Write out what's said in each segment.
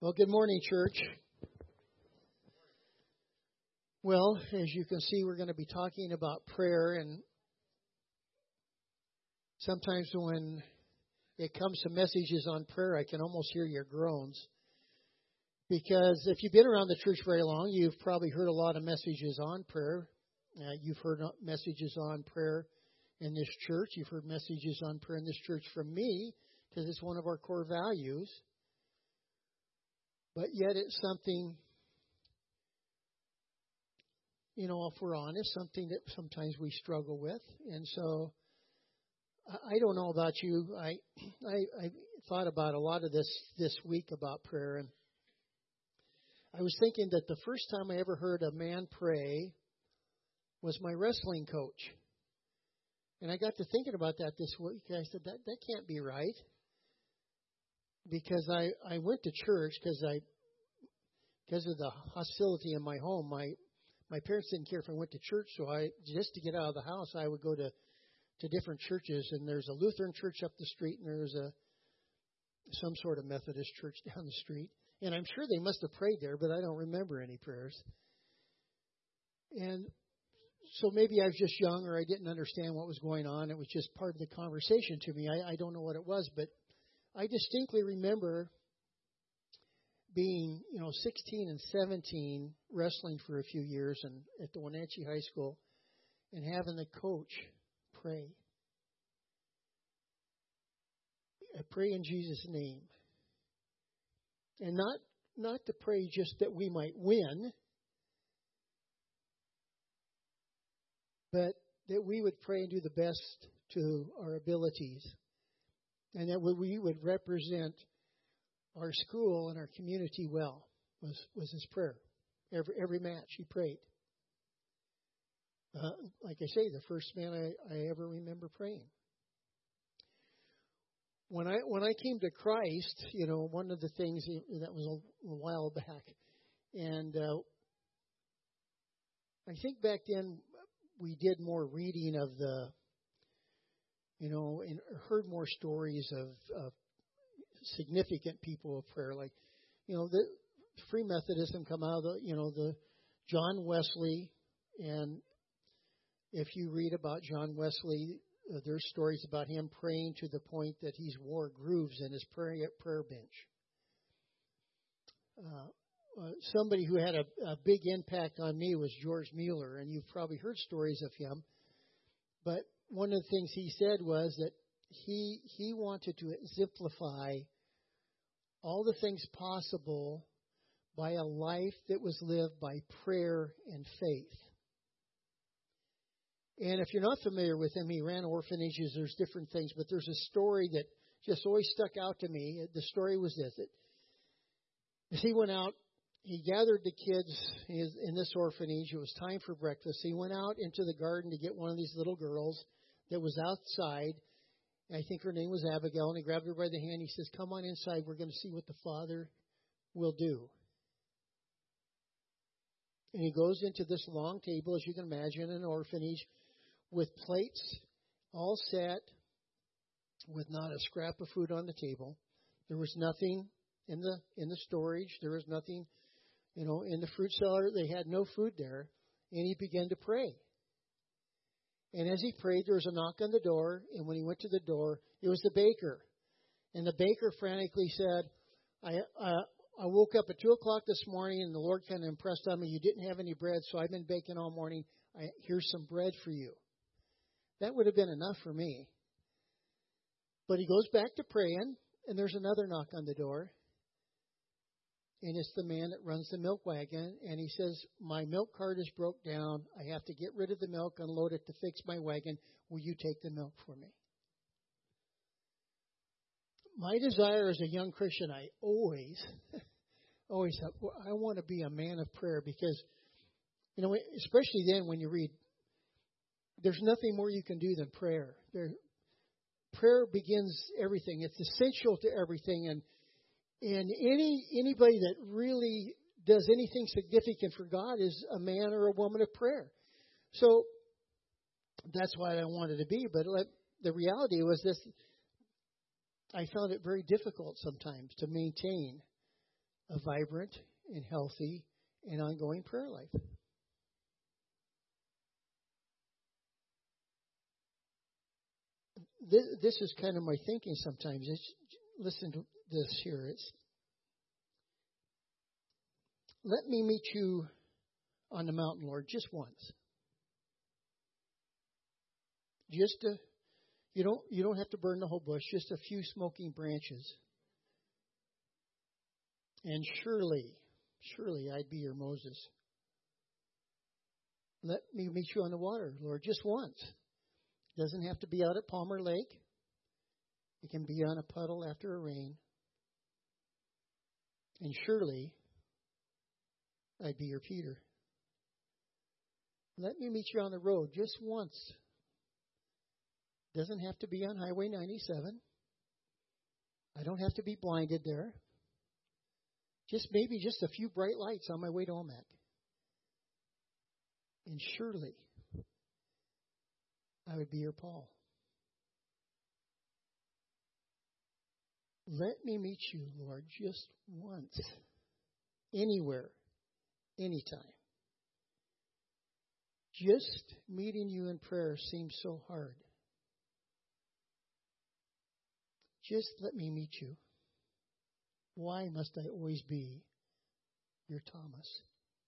Well, good morning, church. Well, as you can see, we're going to be talking about prayer, and sometimes when it comes to messages on prayer, I can almost hear your groans. Because if you've been around the church very long, you've probably heard a lot of messages on prayer. You've heard messages on prayer in this church. You've heard messages on prayer in this church from me, because it's one of our core values. But yet it's something, if we're honest, something that sometimes we struggle with. And so I don't know about you. I thought about a lot of this week about prayer. And I was thinking that the first time I ever heard a man pray was my wrestling coach. And I got to thinking about that this week. I said, that can't be right. Because I went to church because of the hostility in my home. My parents didn't care if I went to church, so just to get out of the house, I would go to different churches. And there's a Lutheran church up the street, and there's some sort of Methodist church down the street. And I'm sure they must have prayed there, but I don't remember any prayers. And so maybe I was just young, or I didn't understand what was going on. It was just part of the conversation to me. I don't know what it was, but I distinctly remember being, 16 and 17, wrestling for a few years and at the Wenatchee High School, and having the coach pray. I pray in Jesus' name. And not to pray just that we might win, but that we would pray and do the best to our abilities. And that we would represent our school and our community well, was his prayer. Every match he prayed. Like I say, the first man I ever remember praying. When I came to Christ, one of the things that was a while back, and I think back then we did more reading of the, and heard more stories of significant people of prayer, like, the Free Methodism come out of the John Wesley, and if you read about John Wesley, there's stories about him praying to the point that he's wore grooves in his prayer bench. Somebody who had a big impact on me was George Mueller, and you've probably heard stories of him. But one of the things he said was that he wanted to exemplify all the things possible by a life that was lived by prayer and faith. And if you're not familiar with him, he ran orphanages. There's different things, but there's a story that just always stuck out to me. The story was this: that as he went out, he gathered the kids in this orphanage. It was time for breakfast. He went out into the garden to get one of these little girls that was outside. I think her name was Abigail, and he grabbed her by the hand. He says, "Come on inside. We're going to see what the Father will do." And he goes into this long table, as you can imagine, in an orphanage, with plates all set, with not a scrap of food on the table. There was nothing in the storage. There was nothing, in the fruit cellar. They had no food there. And he began to pray. And as he prayed, there was a knock on the door. And when he went to the door, it was the baker. And the baker frantically said, I woke up at 2 o'clock this morning, and the Lord kind of impressed on me, you didn't have any bread, so I've been baking all morning. Here's some bread for you. That would have been enough for me. But he goes back to praying, and there's another knock on the door. And it's the man that runs the milk wagon. And he says, my milk cart is broke down. I have to get rid of the milk, unload it to fix my wagon. Will you take the milk for me? My desire as a young Christian, I always thought, I want to be a man of prayer, because, especially then when you read, there's nothing more you can do than prayer. Prayer begins everything. It's essential to everything. And anybody that really does anything significant for God is a man or a woman of prayer. So that's what I wanted to be. But the reality was this: I found it very difficult sometimes to maintain a vibrant and healthy and ongoing prayer life. This is kind of my thinking sometimes. Listen to this here. Let me meet you on the mountain, Lord, just once. You don't have to burn the whole bush, just a few smoking branches. And surely I'd be your Moses. Let me meet you on the water, Lord, just once. It doesn't have to be out at Palmer Lake. It can be on a puddle after a rain. And surely I'd be your Peter. Let me meet you on the road just once. Doesn't have to be on Highway 97. I don't have to be blinded there. Maybe just a few bright lights on my way to Olmec. And surely I would be your Paul. Let me meet you, Lord, just once. Anywhere. Anytime. Just meeting you in prayer seems so hard. Just let me meet you. Why must I always be your Thomas?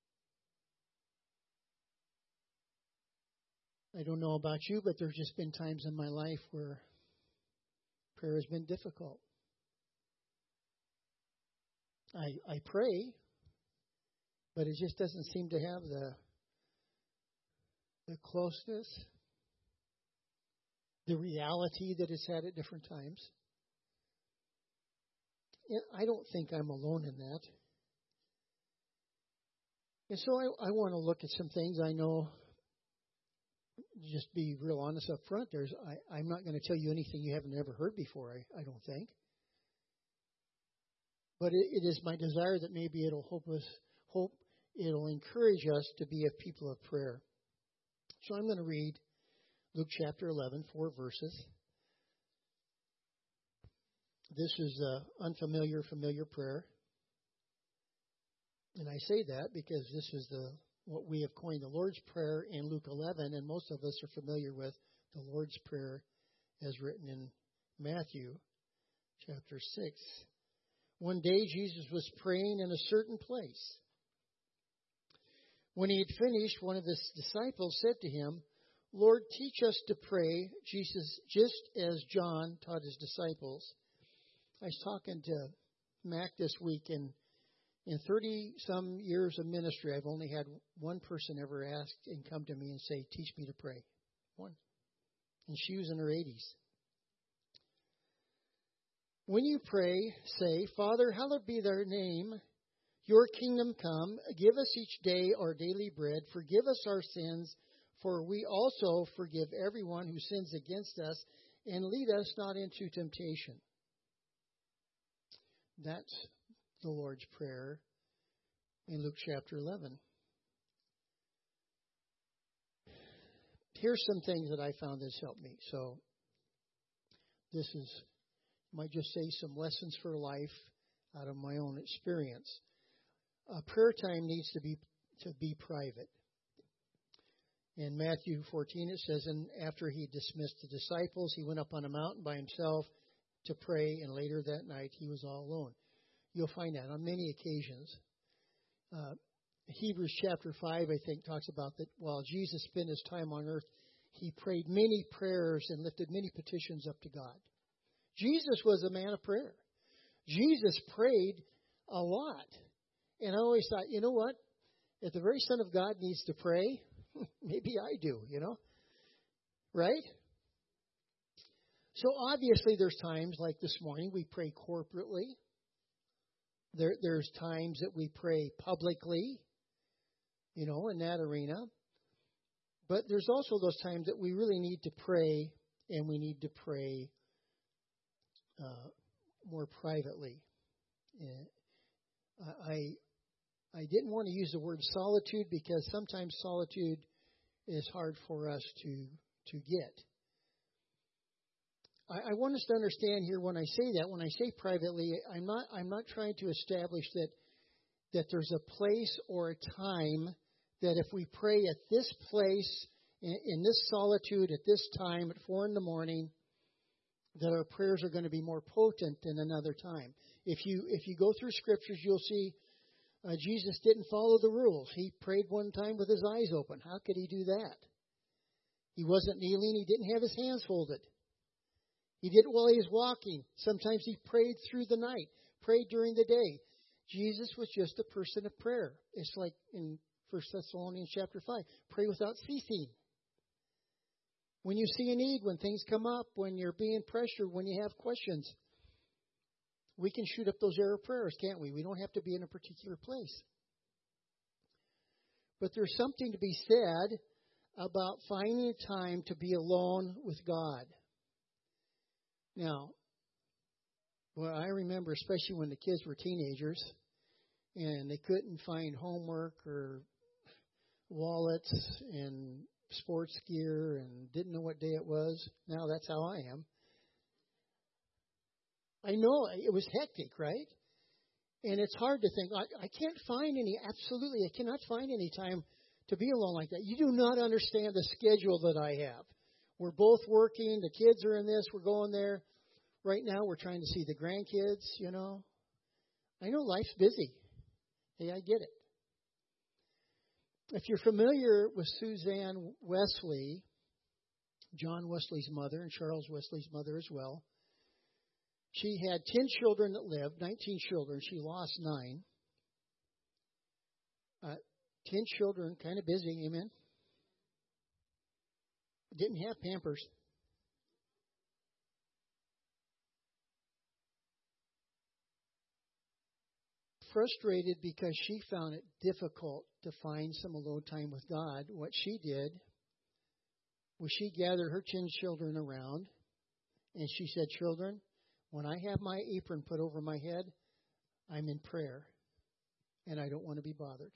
I don't know about you, but there's just been times in my life where prayer has been difficult. I pray, but it just doesn't seem to have the closeness, the reality that it's had at different times. And I don't think I'm alone in that. And so I want to look at some things. I know, just be real honest up front, I'm not going to tell you anything you haven't ever heard before, I don't think. But it is my desire that maybe it'll it'll encourage us to be a people of prayer. So I'm going to read Luke chapter 11, 4 verses. This is unfamiliar, familiar prayer. And I say that because this is what we have coined the Lord's Prayer in Luke 11, and most of us are familiar with the Lord's Prayer as written in Matthew chapter 6. One day Jesus was praying in a certain place. When he had finished, one of his disciples said to him, "Lord, teach us to pray, Jesus, just as John taught his disciples." I was talking to Mac this week, and in 30-some years of ministry, I've only had one person ever ask and come to me and say, "Teach me to pray." One. And she was in her 80s. When you pray, say, "Father, hallowed be thy name. Your kingdom come. Give us each day our daily bread. Forgive us our sins, for we also forgive everyone who sins against us. And lead us not into temptation." That's the Lord's Prayer in Luke chapter 11. Here's some things that I found that's helped me. So this might just say some lessons for life out of my own experience. Prayer time needs to be private. In Matthew 14 it says, "And after he dismissed the disciples, he went up on a mountain by himself to pray, and later that night he was all alone." You'll find that on many occasions. Hebrews chapter 5, I think, talks about that while Jesus spent his time on earth, he prayed many prayers and lifted many petitions up to God. Jesus was a man of prayer. Jesus prayed a lot. And I always thought, you know what? If the very Son of God needs to pray, maybe I do, Right? So obviously there's times like this morning we pray corporately. There's times that we pray publicly, in that arena. But there's also those times that we really need to pray, and we need to pray more privately. I didn't want to use the word solitude because sometimes solitude is hard for us to get. I want us to understand here when I say that, when I say privately, I'm not trying to establish that that there's a place or a time that if we pray at this place, in this solitude, at this time, at 4 a.m, that our prayers are going to be more potent than another time. If you go through Scriptures, you'll see Jesus didn't follow the rules. He prayed one time with his eyes open. How could he do that? He wasn't kneeling. He didn't have his hands folded. He did it while he was walking. Sometimes he prayed through the night, prayed during the day. Jesus was just a person of prayer. It's like in 1 Thessalonians chapter 5, pray without ceasing. When you see a need, when things come up, when you're being pressured, when you have questions, we can shoot up those error prayers, can't we? We don't have to be in a particular place. But there's something to be said about finding a time to be alone with God. Now, well, I remember, especially when the kids were teenagers and they couldn't find homework or wallets and sports gear and didn't know what day it was. Now that's how I am. I know it was hectic, right? And it's hard to think, I can't find any, absolutely, I cannot find any time to be alone like that. You do not understand the schedule that I have. We're both working, the kids are in this, we're going there. Right now we're trying to see the grandkids, you know. I know life's busy. Hey, I get it. If you're familiar with Suzanne Wesley, John Wesley's mother and Charles Wesley's mother as well, she had 10 children that lived, 19 children. She lost 9. 10 children, kind of busy, amen? Didn't have Pampers. Frustrated because she found it difficult to find some alone time with God. What she did was she gathered her 10 children around and she said, children, when I have my apron put over my head, I'm in prayer and I don't want to be bothered.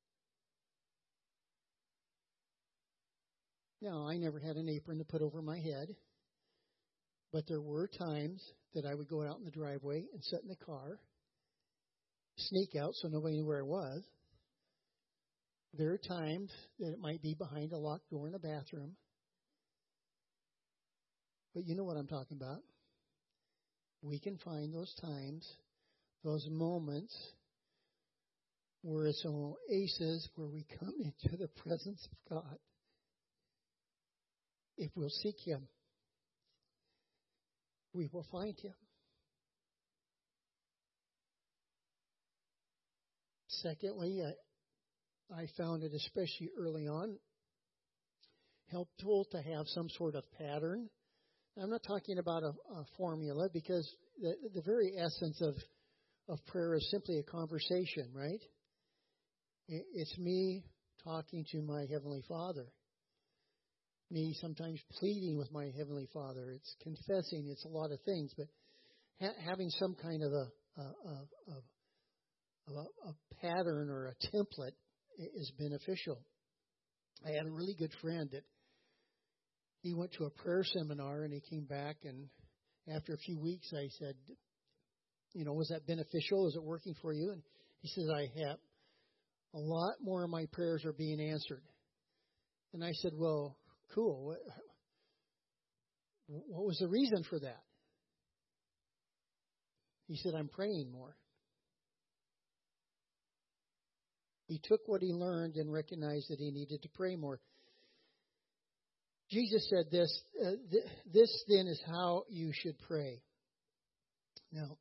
Now, I never had an apron to put over my head, but there were times that I would go out in the driveway and sit in the car, sneak out so nobody knew where I was. There are times that it might be behind a locked door in a bathroom. But you know what I'm talking about. We can find those times, those moments where it's an oasis where we come into the presence of God. If we'll seek Him, we will find Him. Secondly, I found it especially early on helpful to have some sort of pattern. I'm not talking about a formula because the very essence of prayer is simply a conversation, right? It's me talking to my Heavenly Father. Me sometimes pleading with my Heavenly Father. It's confessing. It's a lot of things. But having some kind of a pattern or a template is beneficial. I had a really good friend that he went to a prayer seminar and he came back, and after a few weeks I said, was that beneficial? Is it working for you? And he says, I have. A lot more of my prayers are being answered. And I said, well, cool. What was the reason for that? He said, I'm praying more. He took what he learned and recognized that he needed to pray more. Jesus said this, this then is how you should pray. Now,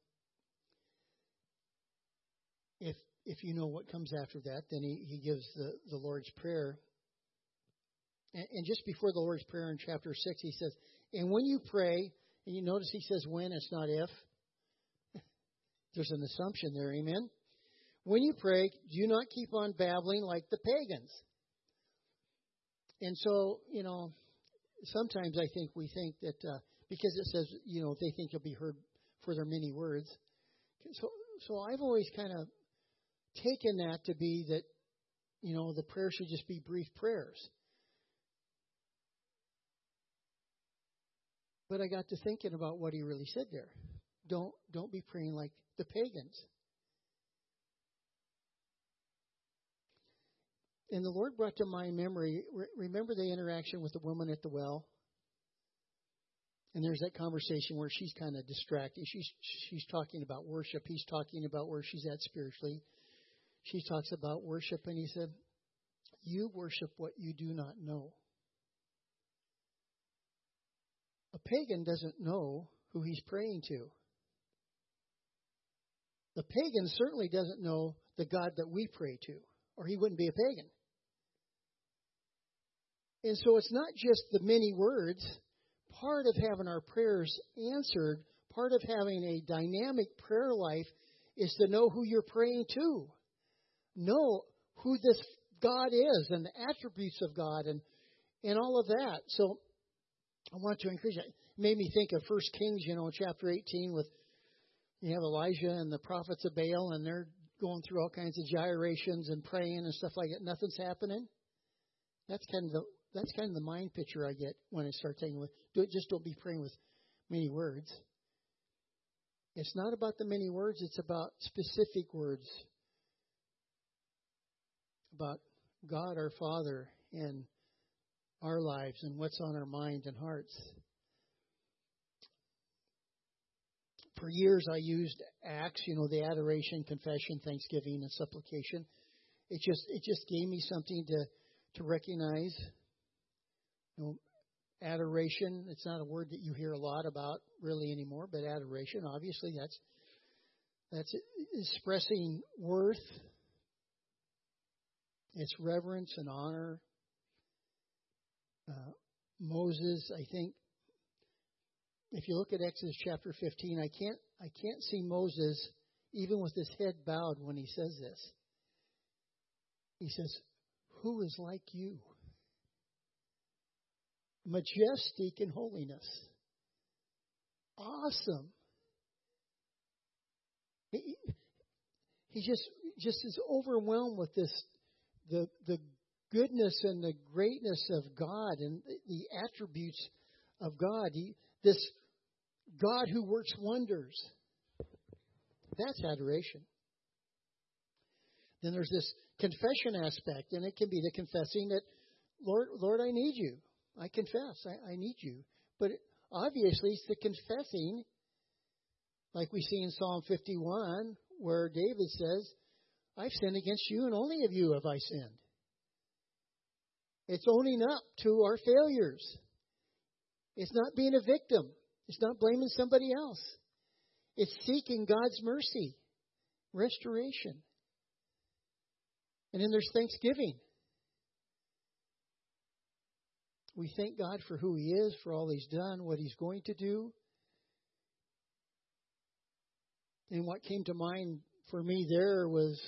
if you know what comes after that, then he gives the Lord's Prayer. And just before the Lord's Prayer in chapter 6, he says, and when you pray, and you notice he says when, it's not if. There's an assumption there, amen? When you pray, do not keep on babbling like the pagans. And so, sometimes I think we think that because it says, they think you'll be heard for their many words. So I've always kind of taken that to be that, the prayer should just be brief prayers. But I got to thinking about what he really said there. Don't be praying like the pagans. And the Lord brought to my memory, remember the interaction with the woman at the well? And there's that conversation where she's kind of distracted. She's talking about worship. He's talking about where she's at spiritually. She talks about worship, and he said, you worship what you do not know. A pagan doesn't know who he's praying to. The pagan certainly doesn't know the God that we pray to, or he wouldn't be a pagan. And so it's not just the many words. Part of having our prayers answered, part of having a dynamic prayer life is to know who you're praying to. Know who this God is and the attributes of God and all of that. So I want to encourage you. It made me think of 1 Kings, chapter 18 with you have Elijah and the prophets of Baal, and they're going through all kinds of gyrations and praying and stuff like that. Nothing's happening. That's kind of the mind picture I get when I start taking with. Don't be praying with many words. It's not about the many words. It's about specific words. About God our Father and our lives and what's on our mind and hearts. For years I used Acts, the adoration, confession, thanksgiving, and supplication. It just gave me something to recognize. Adoration, it's not a word that you hear a lot about really anymore, but adoration, obviously, that's expressing worth. It's reverence and honor. Moses, I think, if you look at Exodus chapter 15, I can't see Moses even with his head bowed when he says this. He says, "Who is like you? Majestic in holiness." Awesome. He just is overwhelmed with this, the goodness and the greatness of God and the attributes of God. This God who works wonders. That's adoration. Then there's this confession aspect, and it can be the confessing that, Lord, I need you. I confess, I need you. But obviously, it's the confessing, like we see in Psalm 51, where David says, I've sinned against you, and only of you have I sinned. It's owning up to our failures. It's not being a victim. It's not blaming somebody else. It's seeking God's mercy, restoration. And then there's thanksgiving. We thank God for who He is, for all He's done, what He's going to do. And what came to mind for me there was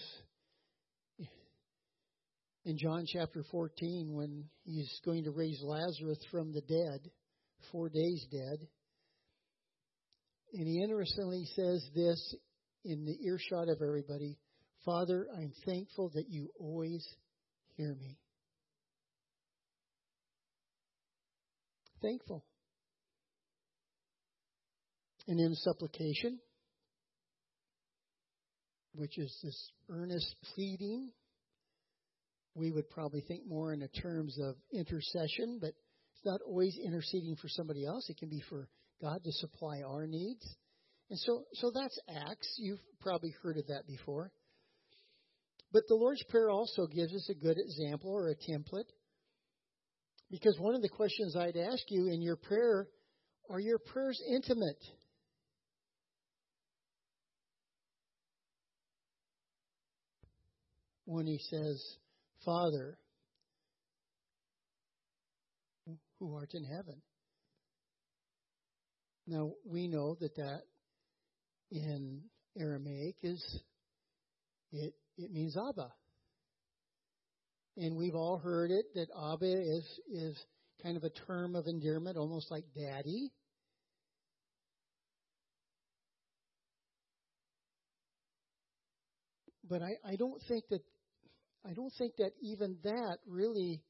in John chapter 14 when He's going to raise Lazarus from the dead, 4 days dead. And He interestingly says this in the earshot of everybody, Father, I'm thankful that you always hear me. Thankful. And in supplication, which is this earnest pleading, we would probably think more in the terms of intercession, but it's not always interceding for somebody else. It can be for God to supply our needs. And so that's Acts. You've probably heard of that before. But the Lord's Prayer also gives us a good example or a template. Because one of the questions I'd ask you in your prayer, are your prayers intimate? When He says, Father, who art in heaven. Now, we know that in Aramaic it means Abba. And we've all heard it, that Abba is kind of a term of endearment, almost like daddy. But I don't think that even that really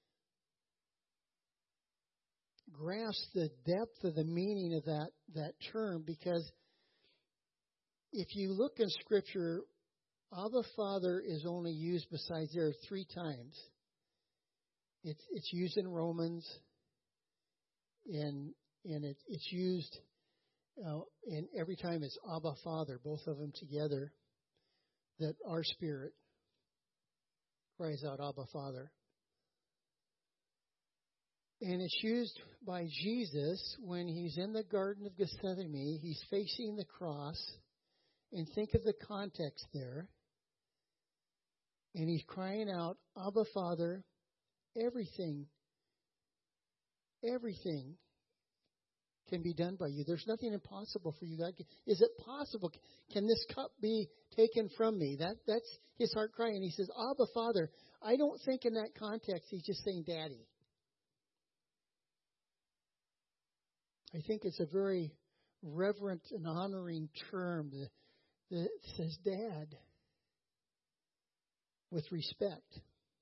grasps the depth of the meaning of that term, because if you look in Scripture, Abba Father is only used besides there 3 times. It's used in Romans, and it's used and every time it's Abba Father, both of them together, that our spirit cries out Abba Father. And it's used by Jesus when he's in the Garden of Gethsemane. He's facing the cross. And think of the context there. And he's crying out, Abba Father, everything can be done by you. There's nothing impossible for you, God. Is it possible? Can this cup be taken from me? That's his heart cry. And he says, Abba Father. I don't think in that context he's just saying Daddy. I think it's a very reverent and honoring term that says Dad with respect.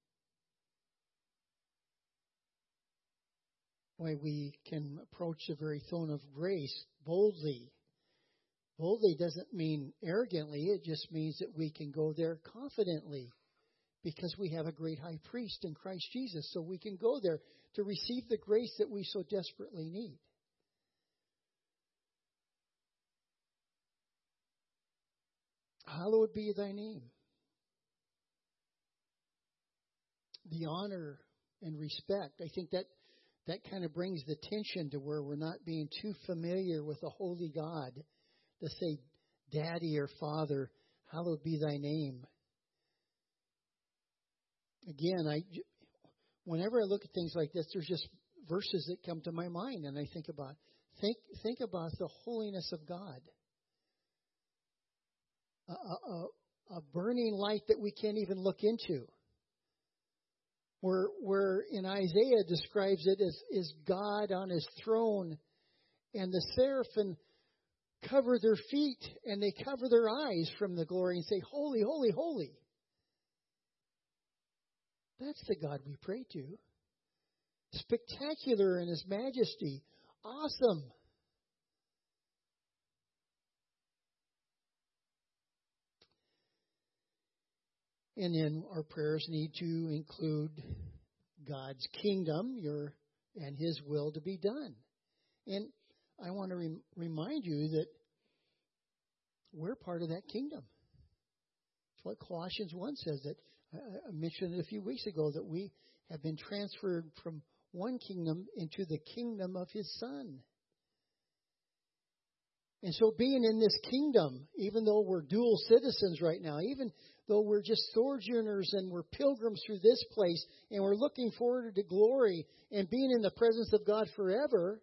Why we can approach the very throne of grace boldly. Boldly doesn't mean arrogantly. It just means that we can go there confidently because we have a great high priest in Christ Jesus. So we can go there to receive the grace that we so desperately need. Hallowed be thy name. The honor and respect. I think that kind of brings the tension to where we're not being too familiar with a holy God to say, Daddy or Father, hallowed be thy name. Again, whenever I look at things like this, there's just verses that come to my mind, and I think about the holiness of God. A burning light that we can't even look into. Where in Isaiah describes it as God on his throne, and the seraphim cover their feet and they cover their eyes from the glory and say, Holy, holy, holy. That's the God we pray to. Spectacular in his majesty. Awesome. And then our prayers need to include God's kingdom and his will to be done. And I want to remind you that we're part of that kingdom. It's what Colossians 1 says, that I mentioned it a few weeks ago, that we have been transferred from one kingdom into the kingdom of his Son. And so being in this kingdom, even though we're dual citizens right now, even though we're just sojourners and we're pilgrims through this place, and we're looking forward to glory and being in the presence of God forever,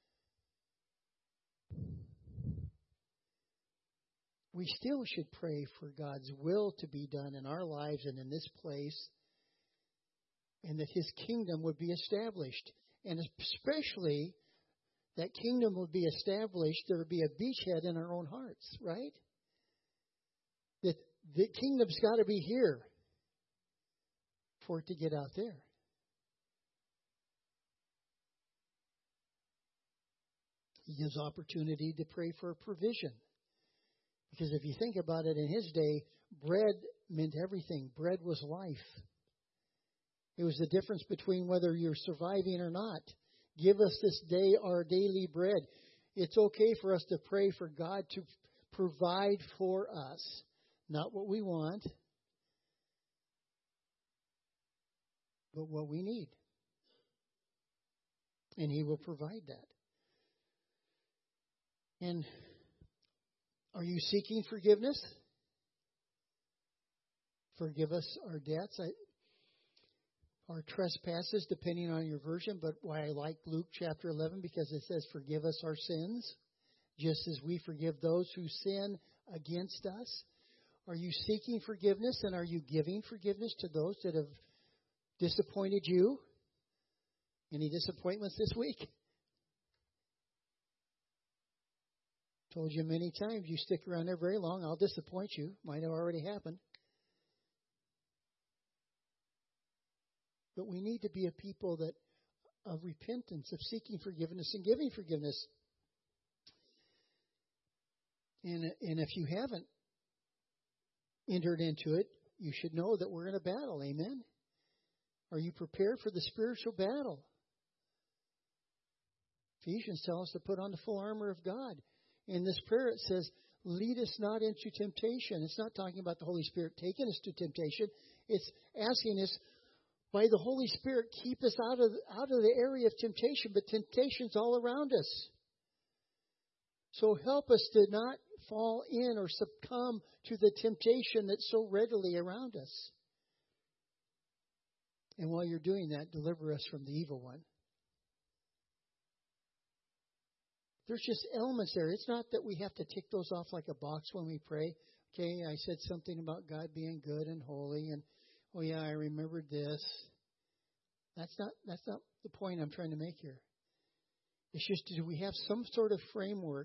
we still should pray for God's will to be done in our lives and in this place, and that his kingdom would be established. And especially that kingdom would be established, there would be a beachhead in our own hearts, right? That the kingdom's got to be here for it to get out there. He gives opportunity to pray for provision. Because if you think about it, in his day, bread meant everything. Bread was life. It was the difference between whether you're surviving or not. Give us this day our daily bread. It's okay for us to pray for God to provide for us. Not what we want, but what we need. And he will provide that. And are you seeking forgiveness? Forgive us our debts, our trespasses, depending on your version. But why I like Luke chapter 11, because it says, forgive us our sins, just as we forgive those who sin against us. Are you seeking forgiveness, and are you giving forgiveness to those that have disappointed you? Any disappointments this week? Told you many times, you stick around there very long, I'll disappoint you. Might have already happened. But we need to be a people that of repentance, of seeking forgiveness and giving forgiveness. And if you haven't entered into it, you should know that we're in a battle. Amen? Are you prepared for the spiritual battle? Ephesians tells us to put on the full armor of God. In this prayer it says, lead us not into temptation. It's not talking about the Holy Spirit taking us to temptation. It's asking us, by the Holy Spirit, keep us out of the area of temptation. But temptation's all around us. So help us to not fall in or succumb to the temptation that's so readily around us. And while you're doing that, deliver us from the evil one. There's just elements there. It's not that we have to tick those off like a box when we pray. Okay, I said something about God being good and holy, and oh yeah, I remembered this. That's not the point I'm trying to make here. It's just, do we have some sort of framework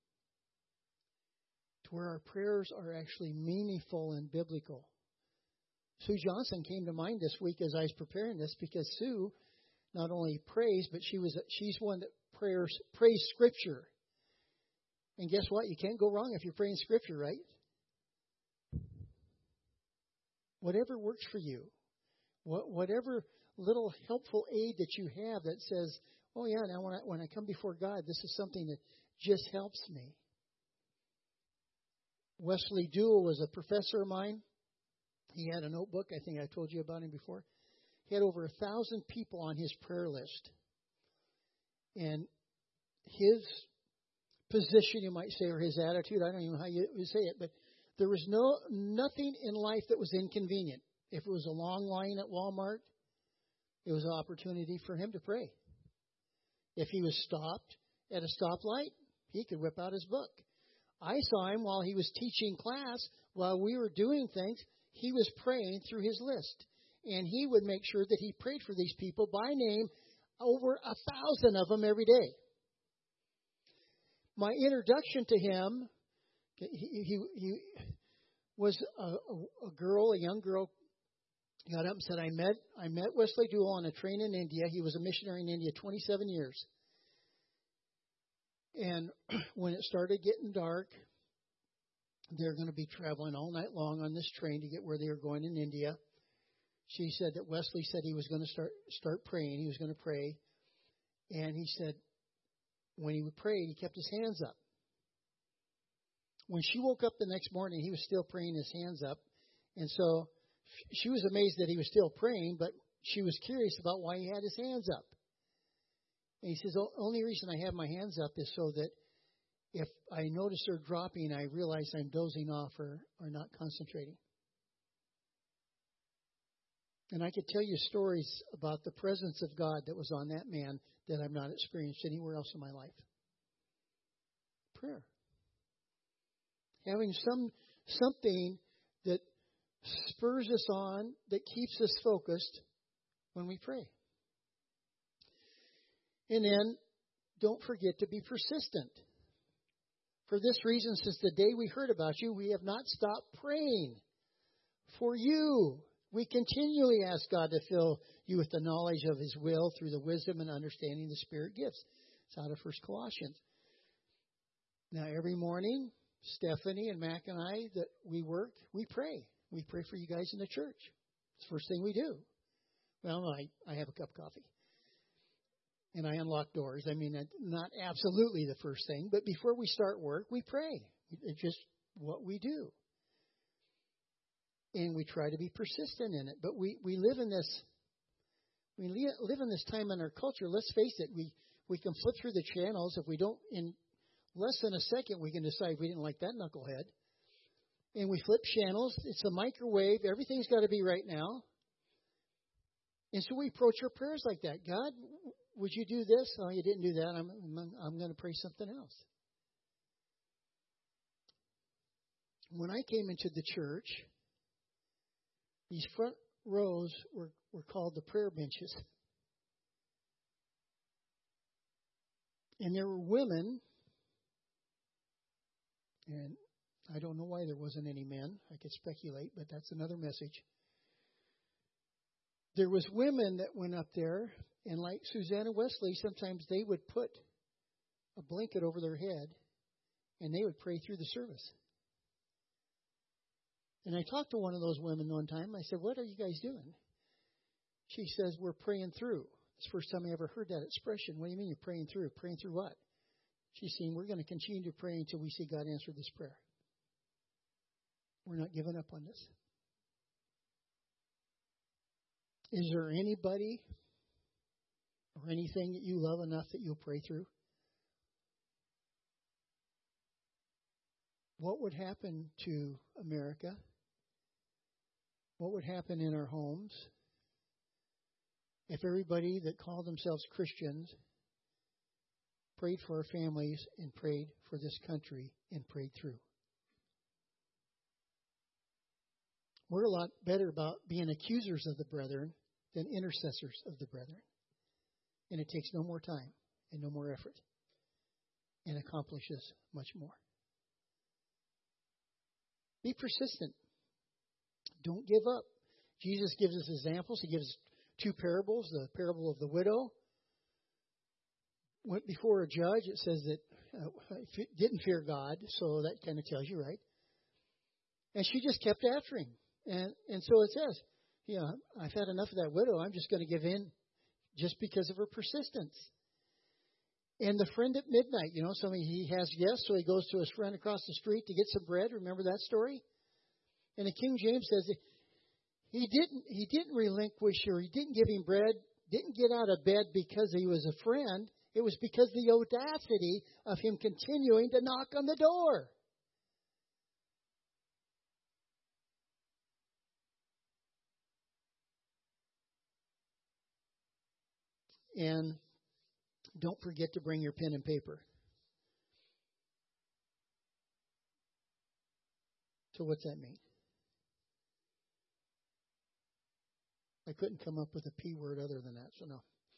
to where our prayers are actually meaningful and biblical? Sue Johnson came to mind this week as I was preparing this, because Sue not only prays, but she's one that prays Scripture. And guess what? You can't go wrong if you're praying Scripture, right? Whatever works for you. Whatever little helpful aid that you have that says, oh yeah, now when I come before God, this is something that just helps me. Wesley Duell was a professor of mine. He had a notebook. I think I told you about him before. He had over 1,000 people on his prayer list. And his position, you might say, or his attitude, I don't even know how you say it, but there was nothing in life that was inconvenient. If it was a long line at Walmart, it was an opportunity for him to pray. If he was stopped at a stoplight, he could whip out his book. I saw him while he was teaching class, while we were doing things, he was praying through his list. And he would make sure that he prayed for these people by name, over 1,000 of them every day. My introduction to him, he was a young girl, got up and said, I met Wesley Duell on a train in India. He was a missionary in India 27 years. And when it started getting dark, they're going to be traveling all night long on this train to get where they were going in India. She said that Wesley said he was going to start praying. He was going to pray. And he said when he would pray, he kept his hands up. When she woke up the next morning, he was still praying his hands up. And so she was amazed that he was still praying, but she was curious about why he had his hands up. And he says, the only reason I have my hands up is so that if I notice they're dropping, I realize I'm dozing off or not concentrating. And I could tell you stories about the presence of God that was on that man that I've not experienced anywhere else in my life. Prayer. Having something that spurs us on, that keeps us focused when we pray. And then, don't forget to be persistent. For this reason, since the day we heard about you, we have not stopped praying for you. We continually ask God to fill you with the knowledge of His will through the wisdom and understanding the Spirit gives. It's out of 1 Colossians. Now, every morning, Stephanie and Mac and I, that we work, we pray. We pray for you guys in the church. It's the first thing we do. Well, I have a cup of coffee. And I unlock doors. I mean, not absolutely the first thing, but before we start work, we pray. It's just what we do. And we try to be persistent in it. But we live in this time in our culture. Let's face it, we can flip through the channels. If we don't, in less than a second, we can decide we didn't like that knucklehead. And we flip channels. It's a microwave. Everything's got to be right now. And so we approach our prayers like that. God, would you do this? Oh, you didn't do that. I'm going to pray something else. When I came into the church, these front rows were called the prayer benches. And there were women, and I don't know why there wasn't any men. I could speculate, but that's another message. There was women that went up there, and like Susanna Wesley, sometimes they would put a blanket over their head, and they would pray through the service. And I talked to one of those women one time. I said, what are you guys doing? She says, we're praying through. It's the first time I ever heard that expression. What do you mean you're praying through? Praying through what? She's saying, we're going to continue to pray until we see God answer this prayer. We're not giving up on this. Is there anybody or anything that you love enough that you'll pray through? What would happen to America? What would happen in our homes if everybody that called themselves Christians prayed for our families and prayed for this country and prayed through? We're a lot better about being accusers of the brethren than intercessors of the brethren. And it takes no more time and no more effort and accomplishes much more. Be persistent. Don't give up. Jesus gives us examples. He gives 2 parables. The parable of the widow went before a judge. It says that didn't fear God, so that kind of tells you, right? And she just kept after him. And so it says, I've had enough of that widow. I'm just going to give in just because of her persistence. And the friend at midnight, he has guests, so he goes to his friend across the street to get some bread. Remember that story? And the King James says he didn't relinquish her. He didn't give him bread, didn't get out of bed because he was a friend. It was because the audacity of him continuing to knock on the door. And don't forget to bring your pen and paper. So what's that mean? I couldn't come up with a P word other than that, so no.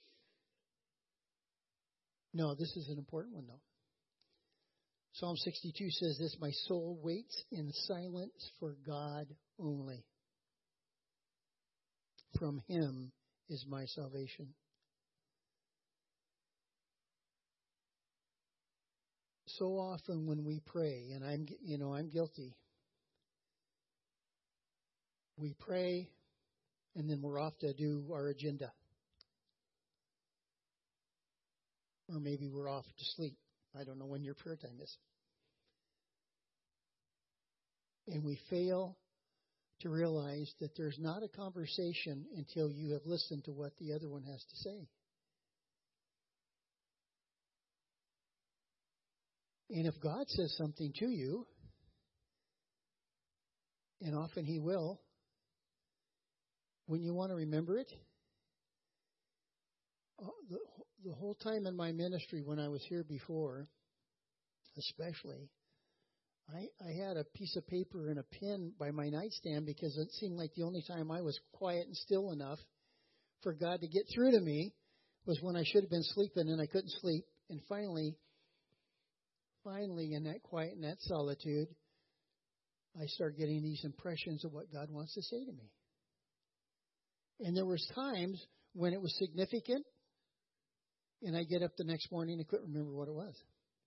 No, this is an important one, though. Psalm 62 says this, my soul waits in silence for God only. From him is my salvation. So often when we pray, and I'm guilty, we pray and then we're off to do our agenda. Or maybe we're off to sleep. I don't know when your prayer time is. And we fail to realize that there's not a conversation until you have listened to what the other one has to say. And if God says something to you, and often He will, when you want to remember it, the whole time in my ministry when I was here before, especially, I had a piece of paper and a pen by my nightstand because it seemed like the only time I was quiet and still enough for God to get through to me was when I should have been sleeping and I couldn't sleep. And finally, in that quiet and that solitude, I started getting these impressions of what God wants to say to me. And there was times when it was significant, and I get up the next morning and couldn't remember what it was.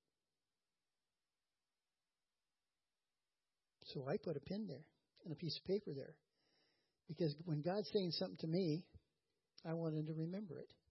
So I put a pen there and a piece of paper there. Because when God's saying something to me, I wanted to remember it.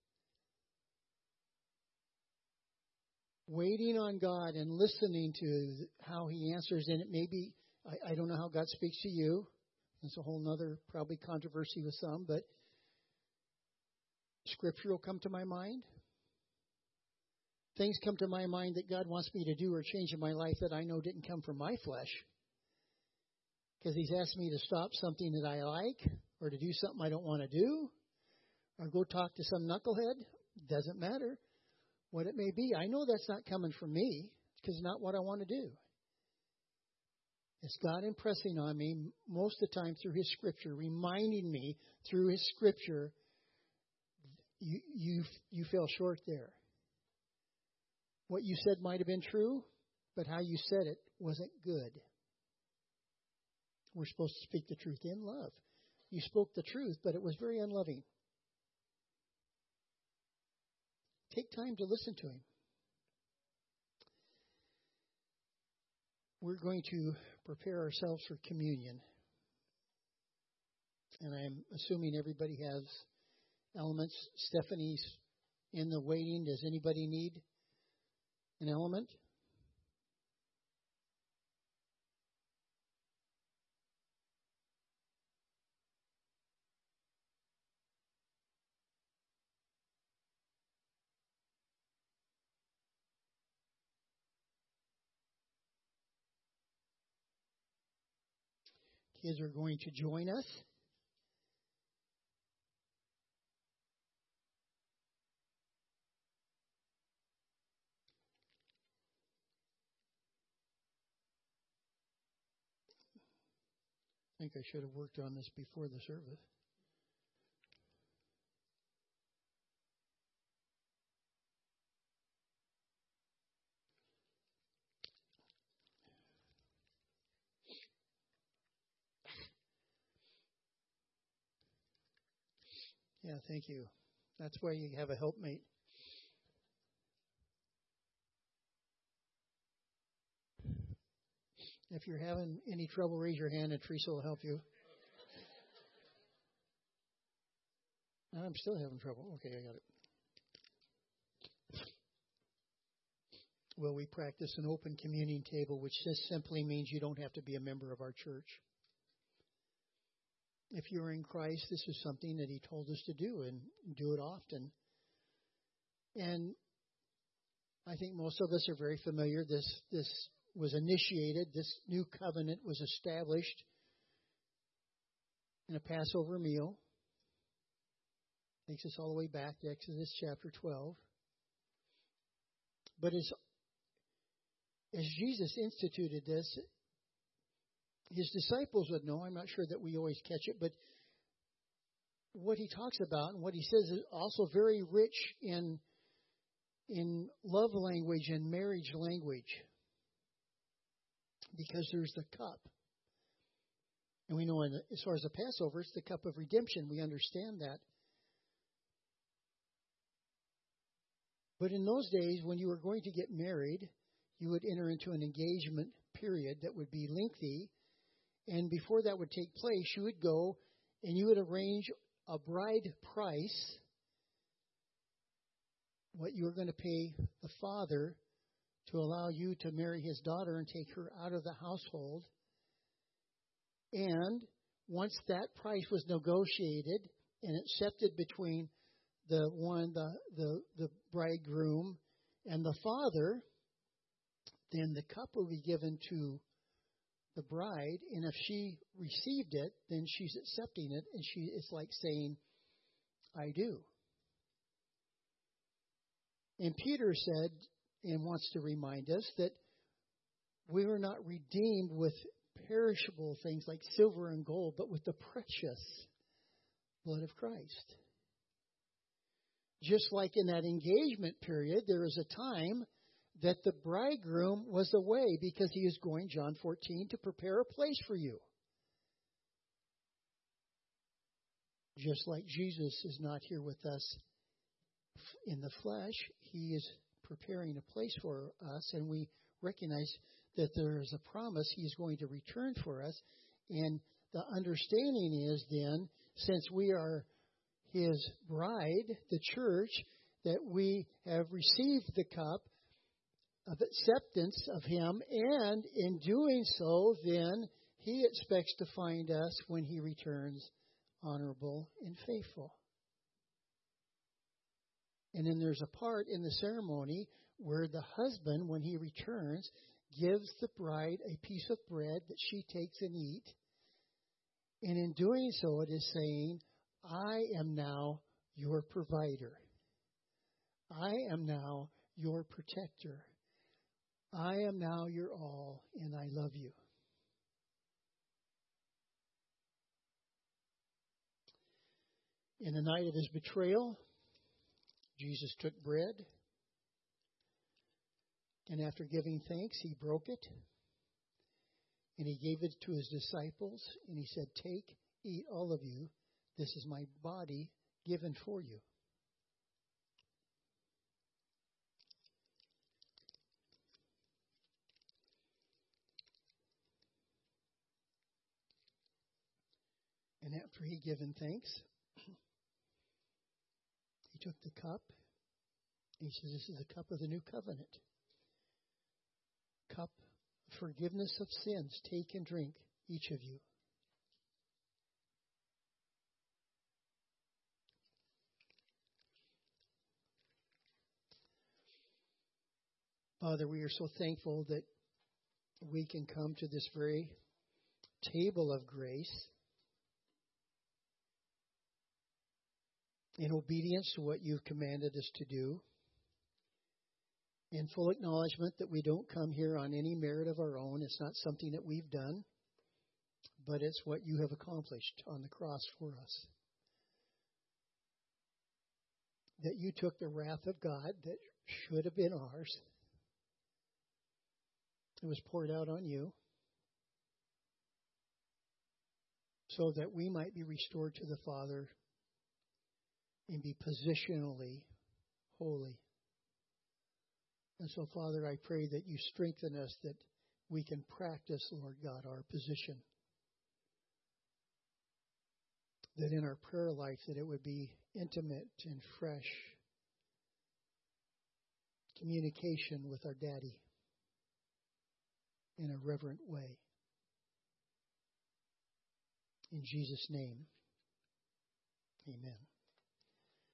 Waiting on God and listening to how He answers, and it may be, I don't know how God speaks to you. It's a whole other probably controversy with some, but Scripture will come to my mind. Things come to my mind that God wants me to do or change in my life that I know didn't come from my flesh. Because He's asked me to stop something that I like, or to do something I don't want to do, or go talk to some knucklehead. Doesn't matter what it may be. I know that's not coming from me, because it's not what I want to do. It's God impressing on me most of the time through His Scripture, reminding me through His Scripture, you fell short there. What you said might have been true, but how you said it wasn't good. We're supposed to speak the truth in love. You spoke the truth, but it was very unloving. Take time to listen to Him. We're going to prepare ourselves for communion. And I'm assuming everybody has elements. Stephanie's in the waiting. Does anybody need an element? Kids are going to join us. I think I should have worked on this before the service. Yeah, thank you. That's why you have a helpmate. If you're having any trouble, raise your hand and Teresa will help you. I'm still having trouble. Okay, I got it. Well, we practice an open communion table, which just simply means you don't have to be a member of our church. If you're in Christ, this is something that He told us to do, and do it often. And I think most of us are very familiar. This was initiated. This new covenant was established in a Passover meal. Takes us all the way back to Exodus chapter 12. But as Jesus instituted this, His disciples would know. I'm not sure that we always catch it, but what He talks about and what He says is also very rich in love language and marriage language. Because there's the cup. And we know as far as the Passover, it's the cup of redemption. We understand that. But in those days, when you were going to get married, you would enter into an engagement period that would be lengthy. And before that would take place, you would go and you would arrange a bride price, what you were going to pay the father to allow you to marry his daughter and take her out of the household. And once that price was negotiated and accepted between the bridegroom and the father, then the cup will be given to the bride, and if she received it, then she's accepting it, and it's like saying, I do. And Peter said, and wants to remind us, that we were not redeemed with perishable things like silver and gold, but with the precious blood of Christ. Just like in that engagement period, there was a time that the bridegroom was away because he is going, John 14, to prepare a place for you. Just like Jesus is not here with us in the flesh, He is preparing a place for us, and we recognize that there is a promise He is going to return for us. And the understanding is then, since we are His bride, the church, that we have received the cup of acceptance of Him, and in doing so, then He expects to find us when He returns honorable and faithful. And then there's a part in the ceremony where the husband, when he returns, gives the bride a piece of bread that she takes and eats. And in doing so, it is saying, I am now your provider. I am now your protector. I am now your all, and I love you. In the night of His betrayal, Jesus took bread, and after giving thanks, He broke it, and He gave it to His disciples, and He said, take, eat all of you. This is my body given for you. And after he given thanks, he took the cup. He says, this is the cup of the new covenant. Cup of forgiveness of sins. Take and drink, each of you. Father, we are so thankful that we can come to this very table of grace in obedience to what you've commanded us to do, in full acknowledgement that we don't come here on any merit of our own. It's not something that we've done, but it's what you have accomplished on the cross for us. That you took the wrath of God that should have been ours. It was poured out on you so that we might be restored to the Father and be positionally holy. And so, Father, I pray that you strengthen us, that we can practice, Lord God, our position. That in our prayer life, that it would be intimate and fresh communication with our Daddy in a reverent way. In Jesus' name, amen.